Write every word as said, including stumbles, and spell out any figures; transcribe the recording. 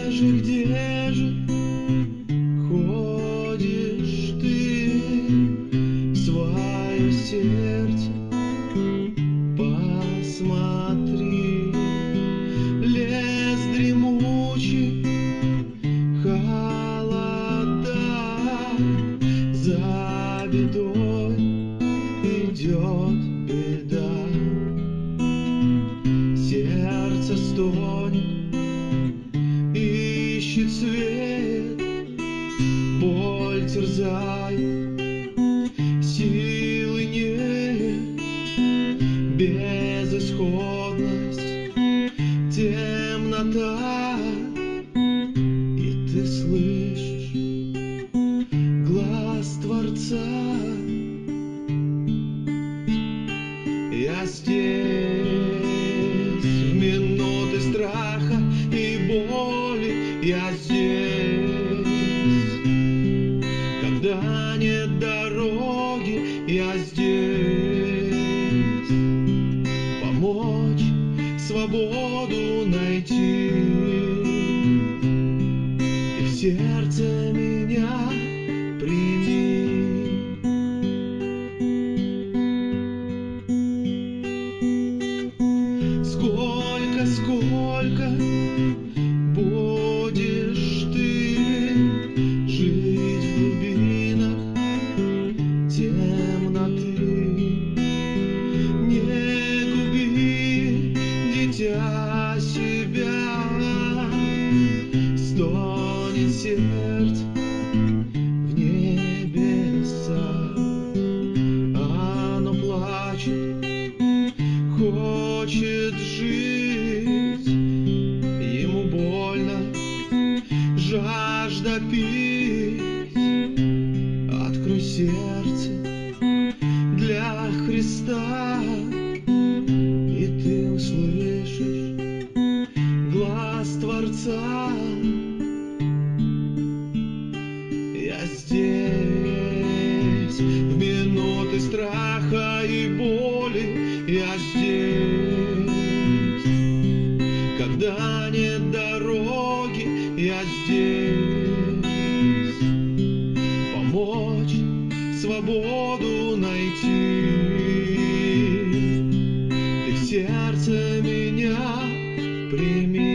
же, где же ходишь ты в свое сердце? Посмотри, лес дремучий, холода, за бедой идет беда. Сердце стонет, ищет свет, боль терзает, силы нет, безысходность, темнота. И ты слышишь глас Творца. Я здесь в минуты страха и боли, я здесь, когда нет дороги, я здесь, помочь свободу найти. Ты в сердце меня прими. Сколько, сколько будешь ты жить в глубинах темноты? Не губи, дитя, себя, стонет сердце в небеса. Оно плачет, хочет жить, ему больно, жажда пить. Открой сердце для Христа, и ты услышишь глас Творца. Я здесь в минуты страха и боли, я здесь, когда нет дороги, я здесь, помочь свободу найти. Ты в сердце меня прими.